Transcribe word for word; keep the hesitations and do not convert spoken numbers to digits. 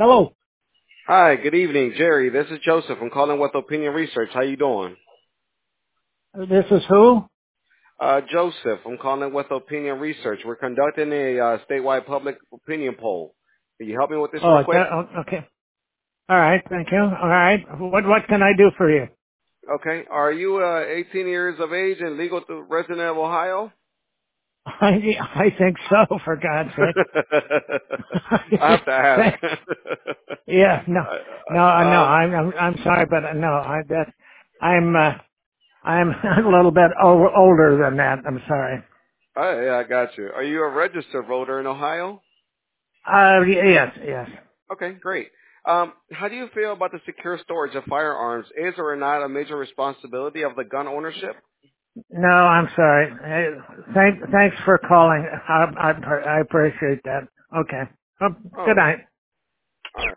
Hello. Hi, good evening, Jerry. This is Joseph. I'm calling with Opinion Research. How you doing? This is who? Uh, Joseph, I'm calling with Opinion Research. We're conducting a uh, statewide public opinion poll. Can you help me with this real Oh, quick? that, oh, okay. All right. Thank you. All right. What what can I do for you? Okay. Are you uh, eighteen years of age and legal to resident of Ohio? I I think so. For God's I have to ask. sake. Yeah. No. Uh, No. uh, No. um, I'm I'm I'm sorry, but uh, no. I that I'm uh, I'm a little bit o- older than that. I'm sorry. I, yeah, I got you. Are you a registered voter in Ohio? Uh. y- Yes. Yes. Okay, great. Um, how do you feel about the secure storage of firearms? Is or not a major responsibility of the gun ownership? No. I'm sorry. Hey, thank Thanks for calling. I I, I appreciate that. Okay. Oh, good Oh, night.